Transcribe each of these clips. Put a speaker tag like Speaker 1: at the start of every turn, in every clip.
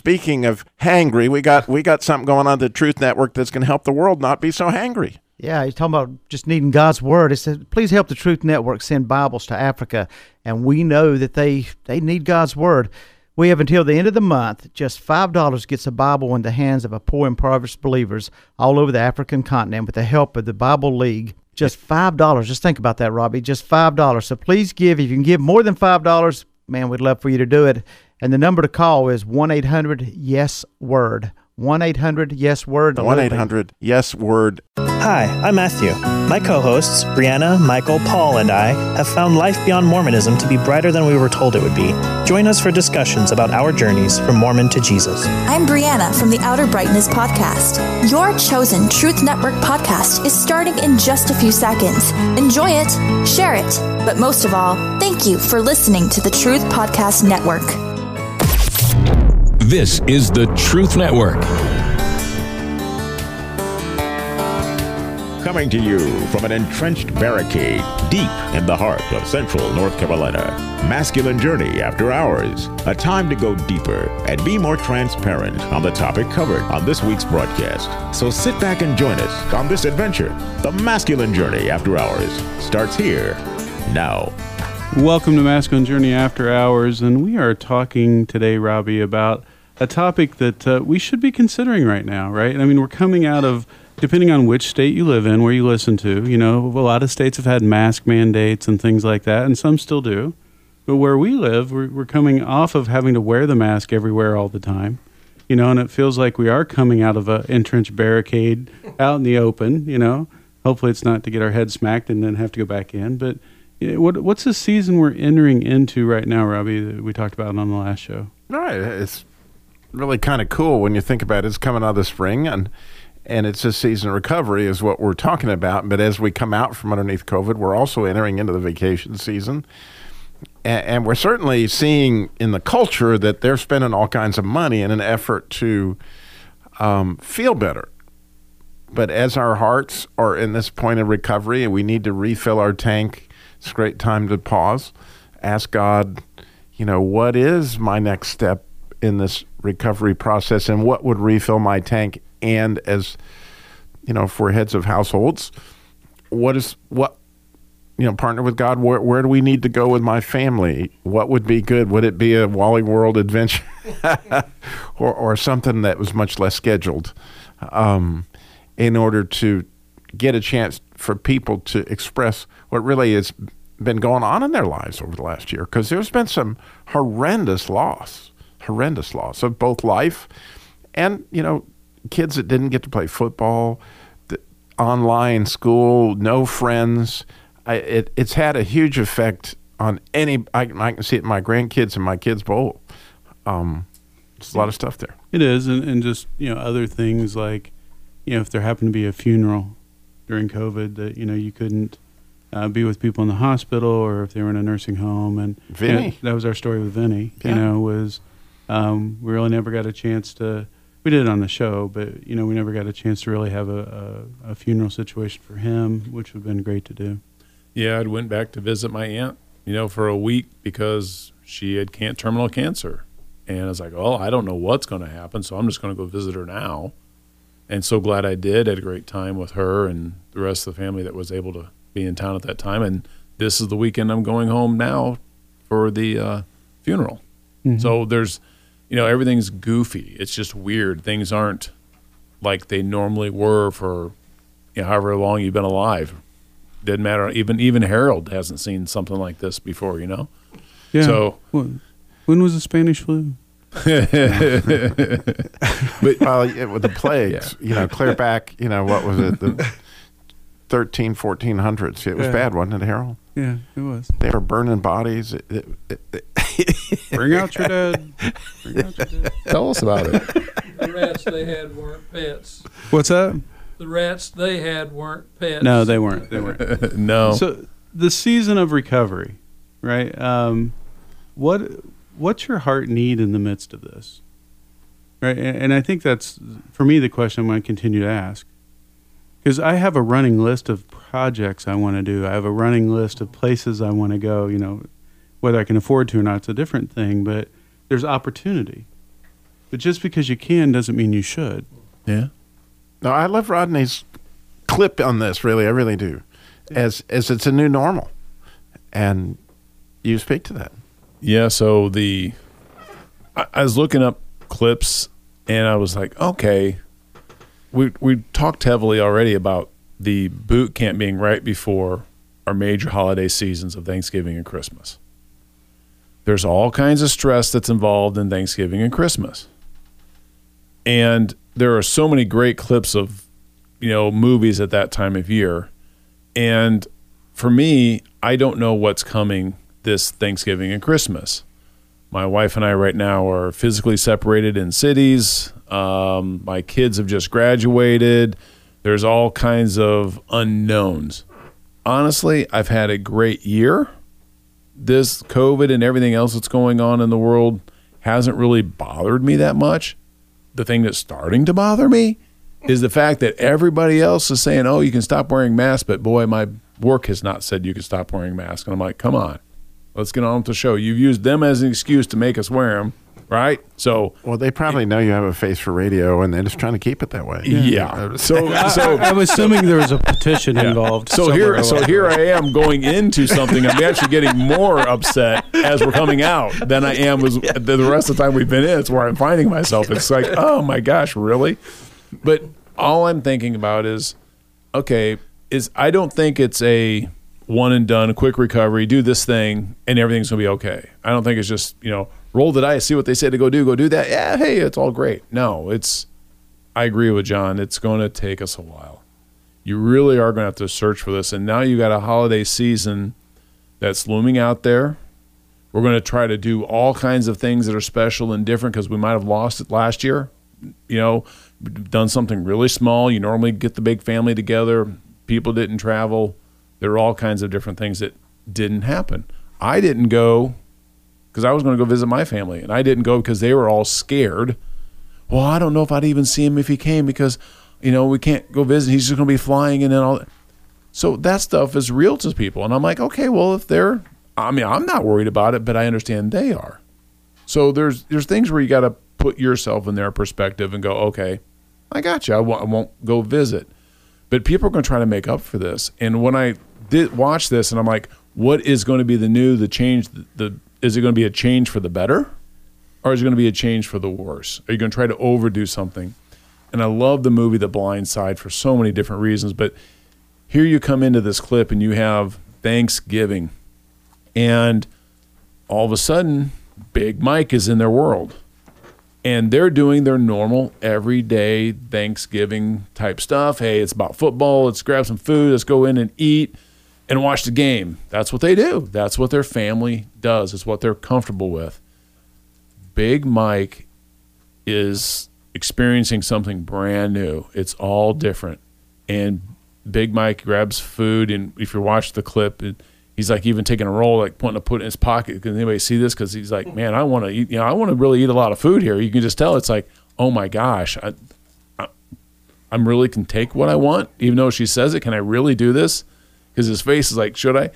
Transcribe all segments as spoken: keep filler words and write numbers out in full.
Speaker 1: speaking of hangry, we got we got something going on at the Truth Network that's going to help the world not be so hangry.
Speaker 2: Yeah, he's talking about just needing God's word. He said, please help the Truth Network send Bibles to Africa. And we know that they, they need God's word. We have until the end of the month. Just five dollars gets a Bible in the hands of a poor, impoverished believers all over the African continent with the help of the Bible League. Just five dollars. Just think about that, Robbie. Just five dollars. So please give. If you can give more than five dollars, man, we'd love for you to do it. And the number to call is one eight hundred yes word. one eight hundred yes word.
Speaker 1: one eight hundred yes word.
Speaker 3: Hi, I'm Matthew. My co-hosts, Brianna, Michael, Paul, and I have found life beyond Mormonism to be brighter than we were told it would be. Join us for discussions about our journeys from Mormon to Jesus.
Speaker 4: I'm Brianna from the Outer Brightness podcast. Your chosen Truth Network podcast is starting in just a few seconds. Enjoy it, share it, but most of all, thank you for listening to the Truth Podcast Network.
Speaker 5: This is the Truth Network. Coming to you from an entrenched barricade deep in the heart of central North Carolina. Masculine Journey After Hours. A time to go deeper and be more transparent on the topic covered on this week's broadcast. So sit back and join us on this adventure. The Masculine Journey After Hours starts here now.
Speaker 6: Welcome to Masculine Journey After Hours, and we are talking today, Robbie, about a topic that uh, we should be considering right now, right? I mean, we're coming out of, depending on which state you live in, where you listen to, you know, a lot of states have had mask mandates and things like that, and some still do. But where we live, we're, we're coming off of having to wear the mask everywhere all the time, you know, and it feels like we are coming out of an entrenched barricade out in the open, you know. Hopefully it's not to get our head smacked and then have to go back in. But you know, what what's the season we're entering into right now, Robbie, that we talked about on the last show?
Speaker 1: Right. It's really kind of cool when you think about it. It's coming out of the spring, and and it's a season of recovery is what we're talking about. But as we come out from underneath COVID, we're also entering into the vacation season. And, and we're certainly seeing in the culture that they're spending all kinds of money in an effort to um, feel better. But as our hearts are in this point of recovery and we need to refill our tank, it's a great time to pause, ask God, you know, what is my next step in this recovery process, and what would refill my tank? And as, you know, for heads of households, what is, what, you know, partner with God, where, where do we need to go with my family? What would be good? Would it be a Wally World adventure or, or something that was much less scheduled um, in order to get a chance for people to express what really has been going on in their lives over the last year? Because there's been some horrendous loss, horrendous loss of both life and, you know, kids that didn't get to play football, the online school, no friends. I, it, it's had a huge effect on any, I, I can see it in my grandkids and my kids both. Um, there's a lot of stuff there.
Speaker 6: It is, and, and just, you know, other things like, you know, if there happened to be a funeral during COVID that, you know, you couldn't uh, be with people in the hospital, or if they were in a nursing home. And
Speaker 1: Vinny.
Speaker 6: You know, that was our story with Vinny,
Speaker 1: Yeah.
Speaker 6: you know, was um, we really never got a chance to, we did it on the show, but, you know, we never got a chance to really have a, a, a funeral situation for him, which would have been great to do.
Speaker 7: Yeah, I went back to visit my aunt, you know, for a week because she had can- terminal cancer. And I was like, oh, I don't know what's going to happen, so I'm just going to go visit her now. And so glad I did. I had a great time with her and the rest of the family that was able to be in town at that time. And this is the weekend I'm going home now for the uh, funeral. Mm-hmm. So there's, you know, everything's goofy. It's just weird. Things aren't like they normally were for, you know, however long you've been alive. Didn't matter. Even even Harold hasn't seen something like this before, you know?
Speaker 6: Yeah.
Speaker 7: So
Speaker 6: Well, when was the Spanish flu?
Speaker 1: But well, yeah, with the plagues,
Speaker 7: Yeah.
Speaker 1: you know, clear back, you know, what was it, the thirteen, fourteen hundreds. It was
Speaker 6: Yeah.
Speaker 1: bad, wasn't it, Harold?
Speaker 6: Yeah, it was.
Speaker 1: They were burning bodies. It, it, it, it
Speaker 6: Bring out your dead. Bring out your dead.
Speaker 7: tell us about it.
Speaker 8: The rats they had weren't pets.
Speaker 6: What's that?
Speaker 8: The rats they had weren't pets.
Speaker 6: No, they weren't. They weren't.
Speaker 7: No.
Speaker 6: So the season of recovery, right? Um, what what's your heart need in the midst of this, right? And, and I think that's, for me, the question I'm going to continue to ask, because I have a running list of projects I want to do. I have a running list of places I want to go. You know, whether I can afford to or not, it's a different thing. But there's opportunity, But just because you can doesn't mean you should.
Speaker 7: Yeah.
Speaker 1: No, I love Rodney's clip on this. Really, I really do. As as it's a new normal, and you speak to that.
Speaker 7: Yeah. So the I, I was looking up clips, and I was like, okay, we we talked heavily already about the boot camp being right before our major holiday seasons of Thanksgiving and Christmas. There's all kinds of stress that's involved in Thanksgiving and Christmas. And there are so many great clips of, you know, movies at that time of year. And for me, I don't know what's coming this Thanksgiving and Christmas. My wife and I right now are physically separated in cities. Um, my kids have just graduated. There's all kinds of unknowns. Honestly, I've had a great year. This COVID and everything else that's going on in the world hasn't really bothered me that much. The thing that's starting to bother me is the fact that everybody else is saying, oh, you can stop wearing masks, but boy, my work has not said you can stop wearing masks. And I'm like, come on, let's get on with the show. You've used them as an excuse to make us wear them, right? So,
Speaker 1: well, they probably know you have a face for radio, and they're just trying to keep it that way.
Speaker 7: Yeah. So, so
Speaker 6: I'm assuming there was a petition
Speaker 7: yeah.
Speaker 6: involved.
Speaker 7: So here, so here I am going into something. I'm actually getting more upset as we're coming out than I am was the rest of the time we've been in. It's where I'm finding myself. It's like, oh my gosh, really? But all I'm thinking about is, okay, is I don't think it's a one and done, a quick recovery, do this thing, and everything's gonna be okay. I don't think it's just, you know, roll the dice, see what they say to go do, go do that. Yeah, hey, it's all great. No, it's, I agree with John. It's going to take us a while. You really are going to have to search for this. And now you got a holiday season that's looming out there. We're going to try to do all kinds of things that are special and different because we might have lost it last year. You know, done something really small. You normally get the big family together. People didn't travel. There are all kinds of different things that didn't happen. I didn't go because I was going to go visit my family, and I didn't go because they were all scared. Well, I don't know if I'd even see him if he came because, you know, we can't go visit. He's just going to be flying in and all that. So that stuff is real to people. And I'm like, okay, well, if they're, I mean, I'm not worried about it, but I understand they are. So there's there's things where you got to put yourself in their perspective and go, okay, I got you. I won't, I won't go visit. But people are going to try to make up for this. And when I did watch this, and I'm like, what is going to be the new, the change, the, the is it going to be a change for the better, or is it going to be a change for the worse? Are you going to try to overdo something? And I love the movie The Blind Side for so many different reasons. But here you come into this clip, and you have Thanksgiving, and all of a sudden, Big Mike is in their world. And they're doing their normal, everyday Thanksgiving type stuff. Hey, it's about football. Let's grab some food. Let's go in and eat and watch the game. That's what they do. That's what their family does. It's what they're comfortable with. Big Mike is experiencing something brand new. It's all different. And Big Mike grabs food, and if you watch the clip, it, he's like even taking a roll, like wanting to put it in his pocket. Can anybody see this? Because he's like, man, I want to eat. You know, I want to really eat a lot of food here. You can just tell it's like, oh my gosh, I, I, I'm really can take what I want, even though she says it. Can I really do this? Because his face is like, should I?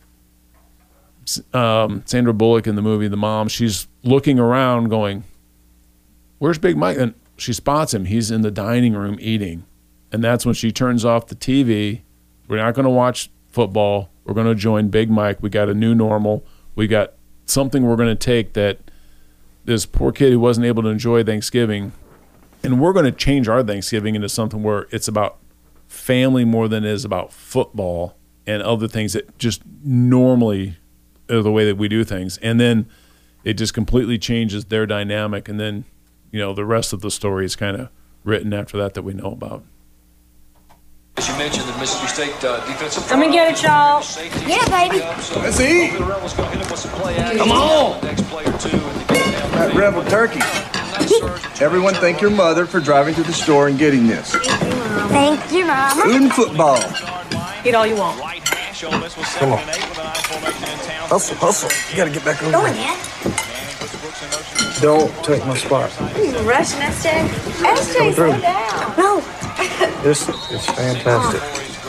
Speaker 7: Um, Sandra Bullock in the movie The Mom, she's looking around, going, "Where's Big Mike?" And she spots him. He's in the dining room eating, and that's when she turns off the T V. We're not going to watch football. We're going to join Big Mike. We got a new normal. We got something we're going to take that this poor kid who wasn't able to enjoy Thanksgiving, and we're going to change our Thanksgiving into something where it's about family more than it is about football and other things that just normally are the way that we do things. And then it just completely changes their dynamic. And then, you know, the rest of the story is kind of written after that that we know about.
Speaker 9: As you mentioned, the Mississippi State uh, defensive.
Speaker 10: Come and get it, y'all.
Speaker 9: Yeah,
Speaker 10: baby.
Speaker 9: Let's eat.
Speaker 10: Come on.
Speaker 11: That rebel turkey. Everyone thank your mother for driving to the store and getting this.
Speaker 10: Thank you, Mama.
Speaker 11: Food and football.
Speaker 10: Get all you want.
Speaker 11: Come on. Hustle, hustle. You gotta get back over
Speaker 10: Go
Speaker 11: there.
Speaker 10: ahead.
Speaker 11: Don't take my spot.
Speaker 10: Are you rushing, S J? S J, slow down. No.
Speaker 11: This is fantastic.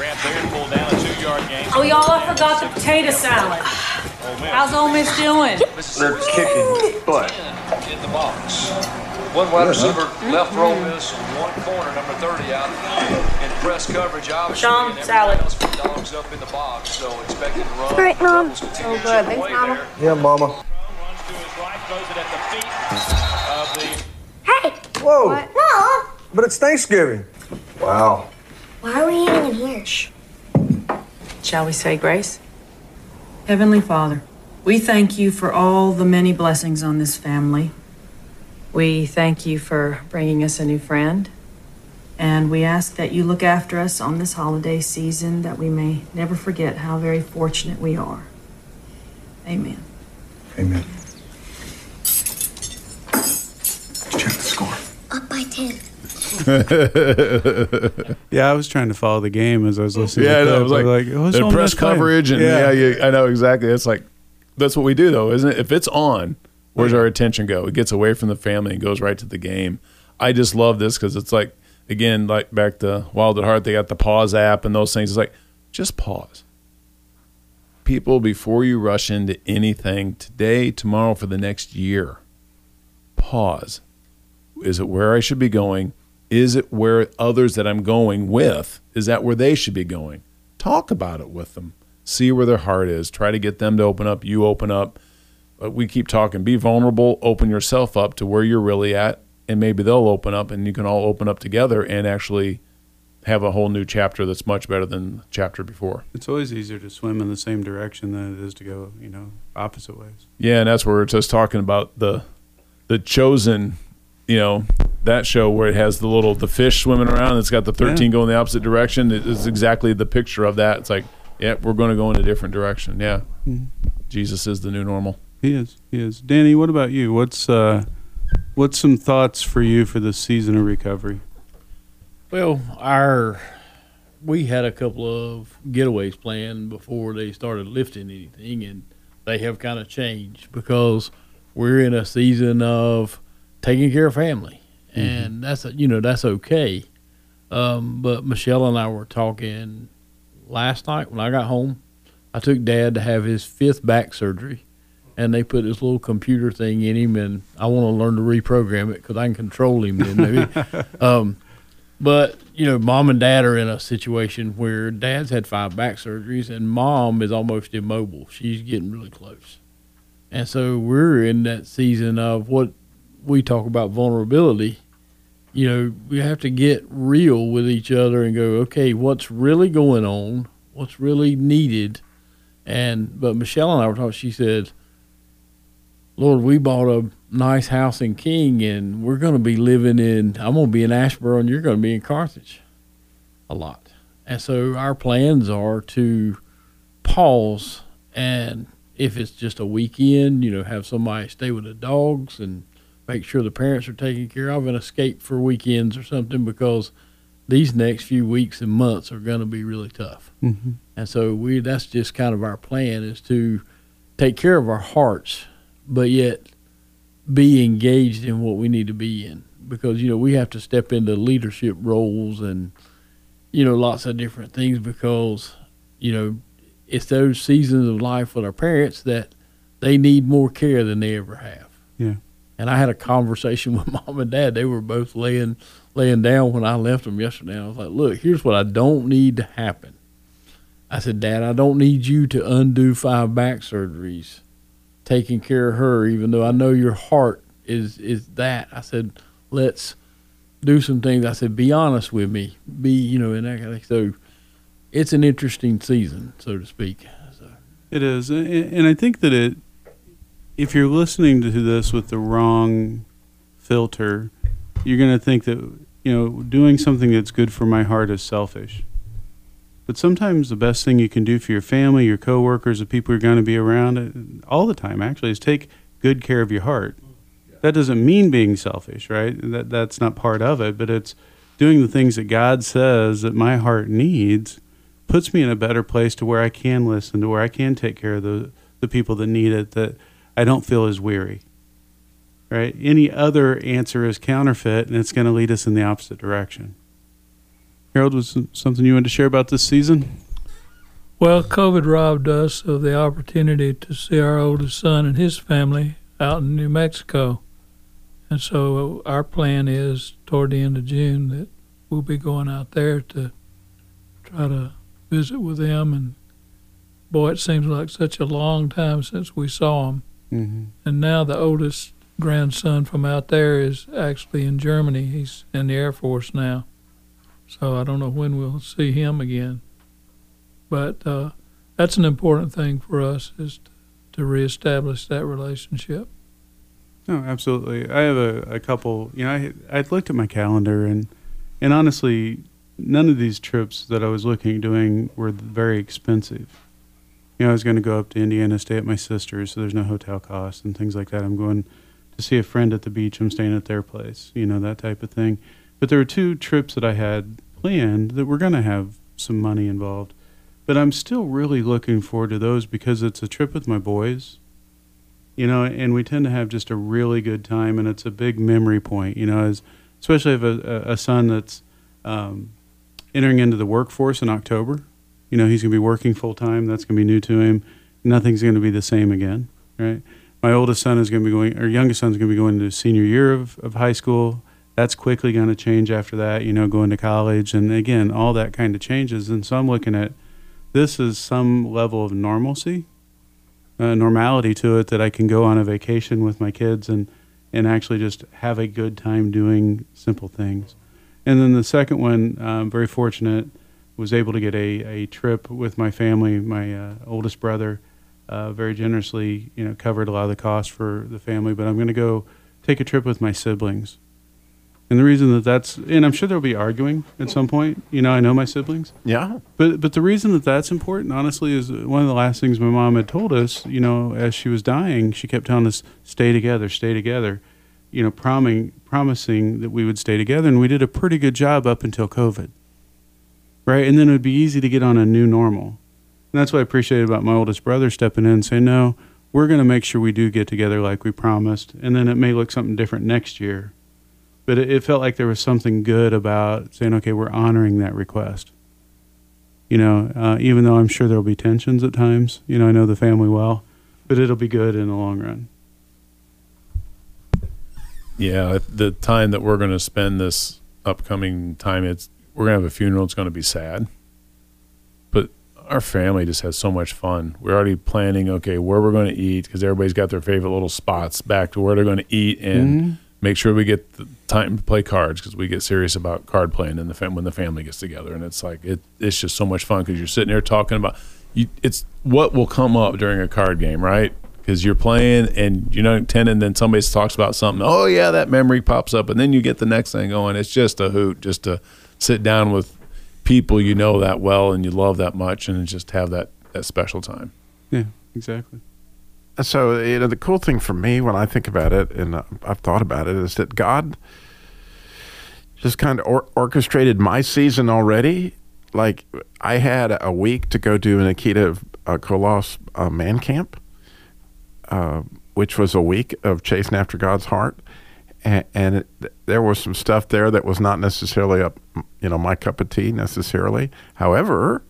Speaker 12: Oh, y'all, I forgot the potato salad. How's Ole Miss doing?
Speaker 11: They're kicking butt.
Speaker 9: In the box. One wide receiver, left roll is one corner, number thirty out in press coverage, obviously.
Speaker 12: Sean,
Speaker 9: and
Speaker 12: salad.
Speaker 9: else for dogs up in the box, so expecting to run.
Speaker 10: Great, Mom.
Speaker 9: Rebels continue
Speaker 10: Oh,
Speaker 9: to
Speaker 10: good.
Speaker 9: chip
Speaker 10: Thanks,
Speaker 9: away
Speaker 10: Mama.
Speaker 9: there.
Speaker 11: Yeah, Mama.
Speaker 9: Runs to his right, throws it at the feet of the
Speaker 10: Hey!
Speaker 11: Whoa.
Speaker 10: What? No!
Speaker 11: But it's Thanksgiving. Wow.
Speaker 10: Why are we eating in here?
Speaker 13: Shall we say grace? Heavenly Father, we thank you for all the many blessings on this family. We thank you for bringing us a new friend. And we ask that you look after us on this holiday season, that we may never forget how very fortunate we are. Amen.
Speaker 11: Amen. Check the score.
Speaker 10: Up by ten.
Speaker 6: Yeah, I was trying to follow the game as I was listening.
Speaker 7: Yeah,
Speaker 6: to
Speaker 7: no,
Speaker 6: that.
Speaker 7: it was like,
Speaker 6: like what's
Speaker 7: the
Speaker 6: on
Speaker 7: press
Speaker 6: this play?
Speaker 7: coverage, and yeah, yeah, I know exactly. It's like that's what we do, though, isn't it? If it's on, where's our attention go? It gets away from the family and goes right to the game. I just love this because it's like, again, like back to Wild at Heart, they got the pause app and those things. It's like, just pause. People, before you rush into anything today, tomorrow, for the next year, pause. Is it where I should be going? Is it where others that I'm going with, is that where they should be going? Talk about it with them. See where their heart is. Try to get them to open up. You open up. But we keep talking. Be vulnerable. Open yourself up to where you're really at, and maybe they'll open up, and you can all open up together and actually have a whole new chapter that's much better than the chapter before.
Speaker 6: It's always easier to swim in the same direction than it is to go, you know, opposite ways.
Speaker 7: Yeah, and that's where we're just talking about the the Chosen, you know, that show where it has the little the fish swimming around. It's got the thirteen
Speaker 6: Yeah.
Speaker 7: going the opposite direction. It is exactly the picture of that. It's like, yeah, we're going to go in a different direction. Yeah,
Speaker 6: Mhm.
Speaker 7: Jesus is the new normal.
Speaker 6: He is. He is. Danny, what about you? What's uh, what's some thoughts for you for this season of recovery?
Speaker 14: Well, our we had a couple of getaways planned before they started lifting anything, and they have kind of changed because we're in a season of taking care of family, mm-hmm. and that's a, you know that's okay. Um, but Michelle and I were talking last night when I got home. I took Dad to have his fifth back surgery, and they put this little computer thing in him, and I want to learn to reprogram it because I can control him then maybe. um, but, you know, Mom and Dad are in a situation where Dad's had five back surgeries, and Mom is almost immobile. She's getting really close. And so we're in that season of what we talk about vulnerability. You know, we have to get real with each other and go, okay, what's really going on? What's really needed? And but Michelle and I were talking, she said, Lord, we bought a nice house in King, and we're going to be living in, I'm going to be in Asheboro, and you're going to be in Carthage a lot. And so our plans are to pause, and if it's just a weekend, you know, have somebody stay with the dogs and make sure the parents are taken care of and escape for weekends or something, because these next few weeks and months are going to be really tough.
Speaker 6: Mm-hmm.
Speaker 14: And so we that's just kind of our plan, is to take care of our hearts, but yet be engaged in what we need to be in. Because, you know, we have to step into leadership roles and, you know, lots of different things, because, you know, it's those seasons of life with our parents that they need more care than they ever have.
Speaker 6: Yeah.
Speaker 14: And I had a conversation with Mom and Dad. They were both laying laying down when I left them yesterday. I was like, look, here's what I don't need to happen. I said, Dad, I don't need you to undo five back surgeries taking care of her, even though I know your heart is is that. I said, let's do some things. I said, be honest with me. Be, you know, and that kind of, so it's an interesting season, so to speak. So.
Speaker 6: It is. And and I think that it, if you're listening to this with the wrong filter, you're going to think that, you know, doing something that's good for my heart is selfish. But sometimes the best thing you can do for your family, your coworkers, the people you're going to be around all the time, actually, is take good care of your heart. That doesn't mean being selfish, right? That that's not part of it, but it's doing the things that God says that my heart needs, puts me in a better place to where I can listen, to where I can take care of the the people that need it, that I don't feel as weary, right? Any other answer is counterfeit, and it's going to lead us in the opposite direction. Harold, was something you wanted to share about this season?
Speaker 8: Well, COVID robbed us of the opportunity to see our oldest son and his family out in New Mexico. And so our plan is toward the end of June that we'll be going out there to try to visit with them. And boy, it seems like such a long time since we saw them.
Speaker 6: Mm-hmm.
Speaker 8: And now the oldest grandson from out there is actually in Germany. He's in the Air Force now. So I don't know when we'll see him again. But uh, that's an important thing for us, is to, to reestablish that relationship.
Speaker 6: No, absolutely. I have a, a couple, you know, I I looked at my calendar, and and honestly, none of these trips that I was looking at doing were very expensive. You know, I was going to go up to Indiana, stay at my sister's, so there's no hotel costs and things like that. I'm going to see a friend at the beach. I'm staying at their place, you know, that type of thing. But there were two trips that I had planned that were going to have some money involved. But I'm still really looking forward to those because it's a trip with my boys. You know, and we tend to have just a really good time, and it's a big memory point, you know, as especially if a, a son that's um, entering into the workforce in October. You know, he's going to be working full-time. That's going to be new to him. Nothing's going to be the same again, right? My oldest son is going to be going, or youngest son is going to be going to his senior year of, of high school. That's quickly going to change after that, you know, going to college. And, again, all that kind of changes. And so I'm looking at this as some level of normalcy. Uh, normality to it, that I can go on a vacation with my kids and, and actually just have a good time doing simple things. And then the second one, I'm very fortunate, was able to get a, a trip with my family. My uh, oldest brother uh, very generously, you know, covered a lot of the costs for the family, but I'm going to go take a trip with my siblings. And the reason that that's, and I'm sure there'll be arguing at some point. You know, I know my siblings.
Speaker 1: Yeah.
Speaker 6: But but the reason that that's important, honestly, is one of the last things my mom had told us, you know, as she was dying, she kept telling us, stay together, stay together, you know, promising, promising that we would stay together. And we did a pretty good job up until COVID, right? And then it would be easy to get on a new normal. And that's what I appreciated about my oldest brother stepping in and saying, no, we're going to make sure we do get together like we promised. And then it may look something different next year. But it, it felt like there was something good about saying, okay, we're honoring that request. You know, uh, even though I'm sure there'll be tensions at times. You know, I know the family well, but it'll be good in the long run.
Speaker 7: Yeah, the time that we're going to spend this upcoming time, it's we're going to have a funeral. It's going to be sad. But our family just has so much fun. We're already planning, okay, where we're going to eat, because everybody's got their favorite little spots back to where they're going to eat, and mm-hmm. make sure we get the time to play cards, because we get serious about card playing in the fam- when the family gets together. And it's like, it, it's just so much fun, because you're sitting there talking about, you, it's what will come up during a card game, right? Because you're playing and you're not intending, and then somebody talks about something, oh yeah, that memory pops up, and then you get the next thing going. It's just a hoot just to sit down with people you know that well and you love that much, and just have that, that special time.
Speaker 6: Yeah, exactly.
Speaker 1: So, you know, the cool thing for me when I think about it, and I've thought about it, is that God just kind of or- orchestrated my season already. Like, I had a week to go do an Akita uh, Kolos uh, man camp, uh, which was a week of chasing after God's heart. And, and it, there was some stuff there that was not necessarily, up, you know, my cup of tea necessarily. However,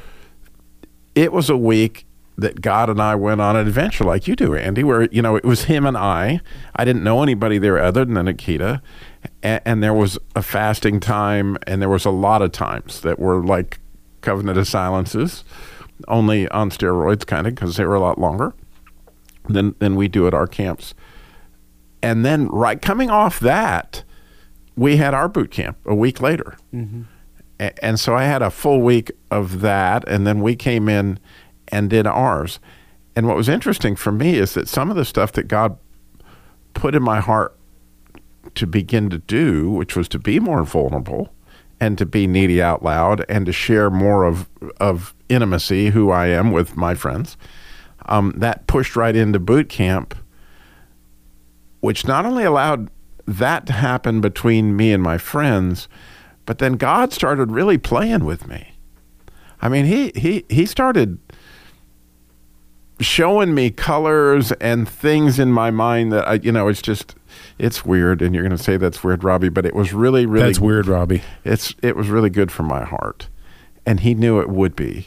Speaker 1: it was a week that God and I went on an adventure like you do, Andy, where, you know, it was him and I. I didn't know anybody there other than Akita. And, and there was a fasting time, and there was a lot of times that were like Covenant of Silences, only on steroids kind of, because they were a lot longer than, than we do at our camps. And then right coming off that, we had our boot camp a week later. Mm-hmm. A- and so I had a full week of that, and then we came in and did ours. And what was interesting for me is that some of the stuff that God put in my heart to begin to do, which was to be more vulnerable and to be needy out loud and to share more of of intimacy, who I am with my friends, um, that pushed right into boot camp, which not only allowed that to happen between me and my friends, but then God started really playing with me. I mean, he he he started showing me colors and things in my mind that I, you know, it's just, it's weird. And you're going to say that's weird, Robbie, but it was really, really,
Speaker 7: that's weird, Robbie.
Speaker 1: It's, it was really good for my heart, and he knew it would be.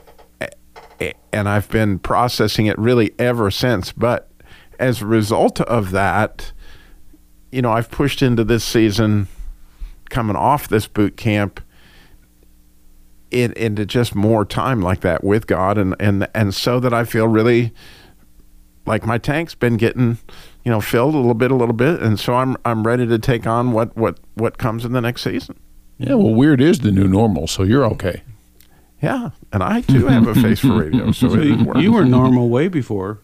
Speaker 1: And I've been processing it really ever since. But as a result of that, you know, I've pushed into this season, coming off this boot camp, it, into just more time like that with God, and, and and so that I feel really like my tank's been getting, you know, filled a little bit, a little bit, and so I'm I'm ready to take on what what what comes in the next season.
Speaker 7: Yeah, well, weird is the new normal, so you're okay.
Speaker 1: Yeah, and I too have a face for radio, so,
Speaker 6: so
Speaker 1: it
Speaker 6: you,
Speaker 1: works.
Speaker 6: you were normal way before.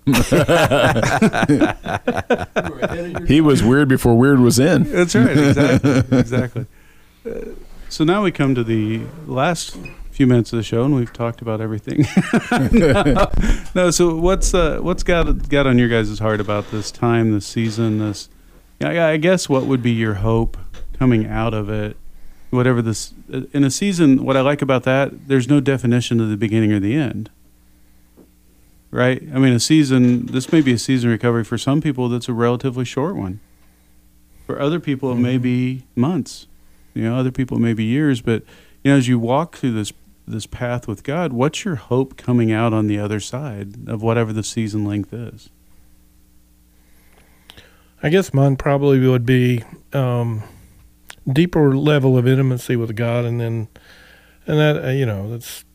Speaker 7: He was weird before weird was in.
Speaker 6: That's right, exactly, exactly. Uh, so now we come to the last few minutes of the show, and we've talked about everything. no, no, so what's uh, what's got got on your guys' heart about this time, this season, this? Yeah, I guess what would be your hope coming out of it? Whatever this in a season, what I like about that, there's no definition of the beginning or the end. Right? I mean, a season, this may be a season recovery for some people that's a relatively short one. For other people, it may be months. You know, other people it may be years. But, you know, as you walk through this this path with God, what's your hope coming out on the other side of whatever the season length is?
Speaker 15: I guess mine probably would be um, deeper level of intimacy with God, and then, and that uh, you know, that's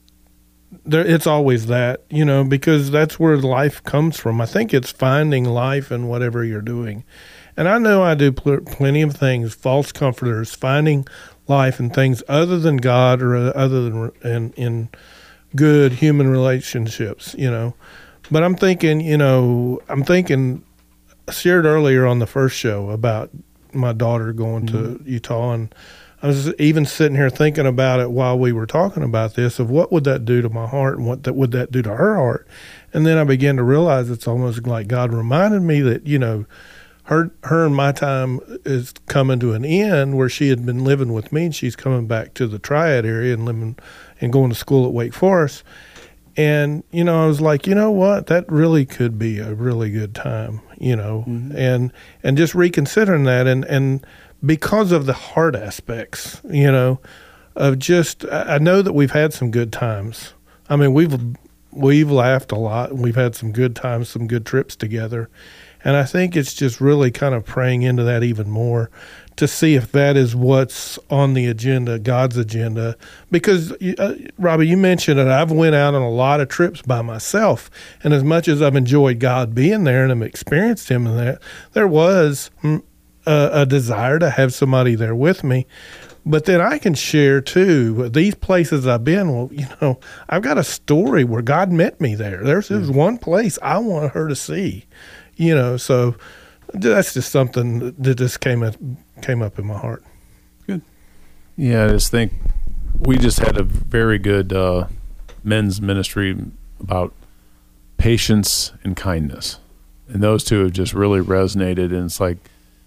Speaker 15: there. It's always that, you know, because that's where life comes from. I think it's finding life in whatever you're doing, and I know I do pl- plenty of things, false comforters, finding life in things other than God or uh, other than in in good human relationships, you know. But I'm thinking, you know, I'm thinking. I shared earlier on the first show about my daughter going mm-hmm. to Utah, and I was even sitting here thinking about it while we were talking about this, of what would that do to my heart and what that would that do to her heart. And then I began to realize it's almost like God reminded me that, you know, her her and my time is coming to an end, where she had been living with me, and she's coming back to the Triad area and living and going to school at Wake Forest. And, you know, I was like, you know what, that really could be a really good time, you know, mm-hmm. and and just reconsidering that. And, and because of the hard aspects, you know, of just, I know that we've had some good times. I mean, we've we've laughed a lot, and we've had some good times, some good trips together. And I think it's just really kind of praying into that even more, to see if that is what's on the agenda, God's agenda. Because, uh, Robbie, you mentioned that I've went out on a lot of trips by myself, and as much as I've enjoyed God being there and I've experienced Him in that, there was a, a desire to have somebody there with me. But then I can share, too, these places I've been, well, you know, I've got a story where God met me there. There's, there's one place I want her to see, you know, so that's just something that just came up, came up in my heart.
Speaker 6: Good.
Speaker 7: Yeah, I just think we just had a very good uh, men's ministry about patience and kindness. And those two have just really resonated. And it's like,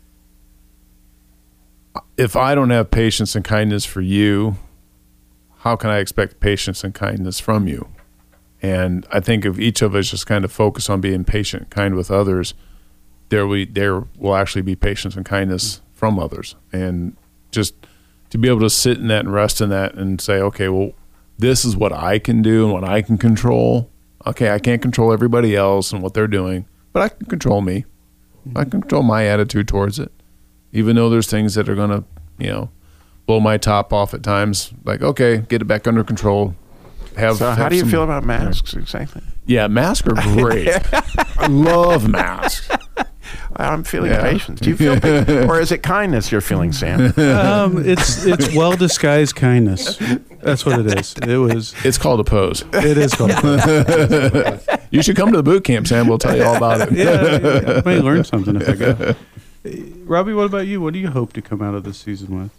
Speaker 7: if I don't have patience and kindness for you, how can I expect patience and kindness from you? And I think if each of us just kind of focus on being patient and kind with others, there we there will actually be patience and kindness from others. And just to be able to sit in that and rest in that and say, okay, well, this is what I can do and what I can control. Okay, I can't control everybody else and what they're doing, but I can control me. I can control my attitude towards it. Even though there's things that are going to, you know, blow my top off at times, like, okay, get it back under control. Have,
Speaker 1: so
Speaker 7: have
Speaker 1: how do you
Speaker 7: some,
Speaker 1: feel about masks exactly?
Speaker 7: Yeah, masks are great. I love masks.
Speaker 1: I'm feeling
Speaker 7: Yeah.
Speaker 1: patience. Do you feel patience? Or is it kindness you're feeling, Sam?
Speaker 6: Um, it's it's well disguised kindness. That's what it is. It was.
Speaker 7: It's called a pose.
Speaker 6: It is called a pose.
Speaker 7: You should come to the boot camp, Sam. We'll tell you all about it.
Speaker 6: Yeah, yeah, I may learn something if I go. Robbie, what about you? What do you hope to come out of this season with?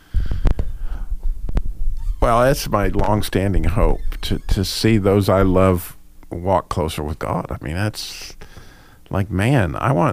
Speaker 1: Well, that's my long-standing hope, to, to see those I love walk closer with God. I mean, that's like, man, I want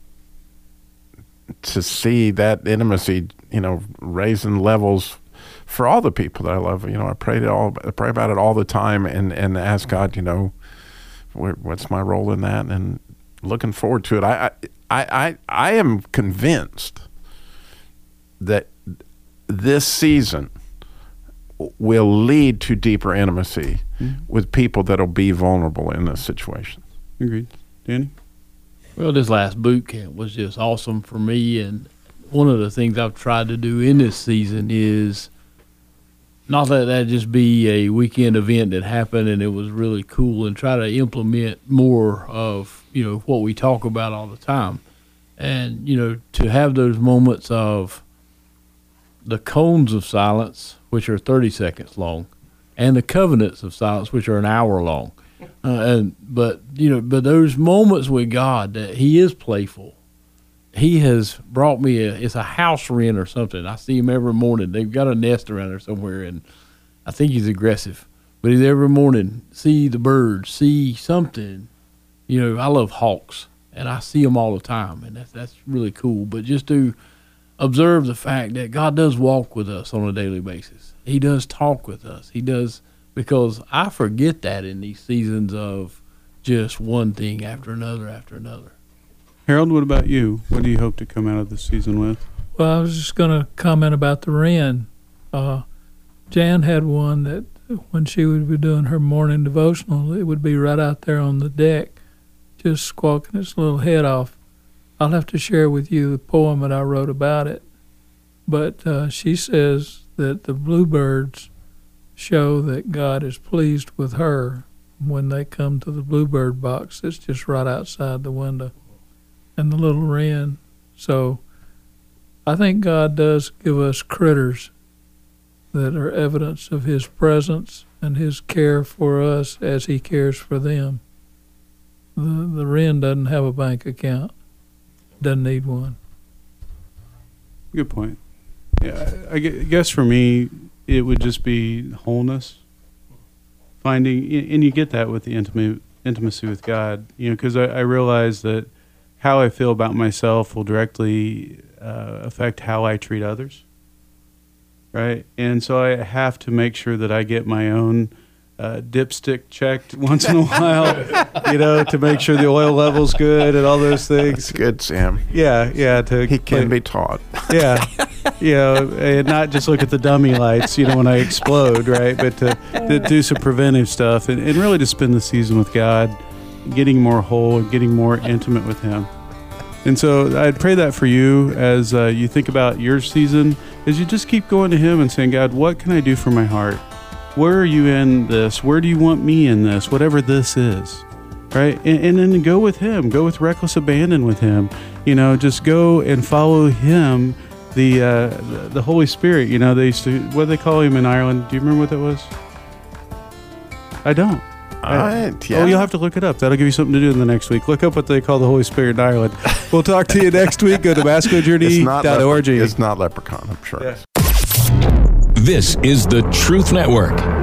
Speaker 1: to see that intimacy, you know, raising levels for all the people that I love. You know, I pray, to all, I pray about it all the time, and, and ask God, you know, where, what's my role in that, and looking forward to it. I, I, I, I am convinced that this season will lead to deeper intimacy mm-hmm. with people that'll be vulnerable in this situation.
Speaker 6: Agreed. Danny?
Speaker 14: Well, this last boot camp was just awesome for me, and one of the things I've tried to do in this season is not let that just be a weekend event that happened and it was really cool, and try to implement more of, you know, what we talk about all the time. And, you know, to have those moments of the cones of silence, which are thirty seconds long, and the covenants of silence, which are an hour long. Uh, and but you know, but those moments with God, that He is playful. He has brought me a it's a house wren or something. I see him every morning. They've got a nest around there somewhere, and I think he's aggressive. But he's every morning see the birds, see something. You know, I love hawks, and I see them all the time, and that's that's really cool. But just to observe the fact that God does walk with us on a daily basis. He does talk with us. He does. Because I forget that in these seasons of just one thing after another after another.
Speaker 6: Harold, what about you? What do you hope to come out of this season with?
Speaker 8: Well, I was just going to comment about the wren. Uh, Jan had one that when she would be doing her morning devotional, it would be right out there on the deck, just squawking its little head off. I'll have to share with you the poem that I wrote about it. But uh, she says that the bluebirds show that God is pleased with her when they come to the bluebird box that's just right outside the window, and the little wren. So I think God does give us critters that are evidence of His presence and His care for us as He cares for them. The, the wren doesn't have a bank account, doesn't need one.
Speaker 6: Good point. Yeah, I guess for me, it would just be wholeness, finding, and you get that with the intimate intimacy with God, you know, because I, I realize that how I feel about myself will directly uh, affect how I treat others, right? And so I have to make sure that I get my own uh, dipstick checked once in a while, you know, to make sure the oil level's good and all those things.
Speaker 1: That's good, Sam.
Speaker 6: Yeah, yeah. To
Speaker 1: he can
Speaker 6: like,
Speaker 1: be taught.
Speaker 6: Yeah. You know, and not just look at the dummy lights, you know, when I explode, right? But to, to do some preventive stuff and, and really to spend the season with God, getting more whole and getting more intimate with Him. And so I'd pray that for you as uh, you think about your season, as you just keep going to Him and saying, God, what can I do for my heart? Where are you in this? Where do you want me in this? Whatever this is, right? And, and then go with Him. Go with reckless abandon with Him. You know, just go and follow Him. The, uh, the the Holy Spirit, you know, they used to, what do they call Him in Ireland? Do you remember what that was? I don't.
Speaker 1: Uh, yeah.
Speaker 6: Oh, you'll have to look it up. That'll give you something to do in the next week. Look up what they call the Holy Spirit in Ireland. We'll talk to you next week. Go to masculine journey dot org.
Speaker 1: It's not leprechaun, I'm sure.
Speaker 6: Yeah.
Speaker 16: This is the Truth Network.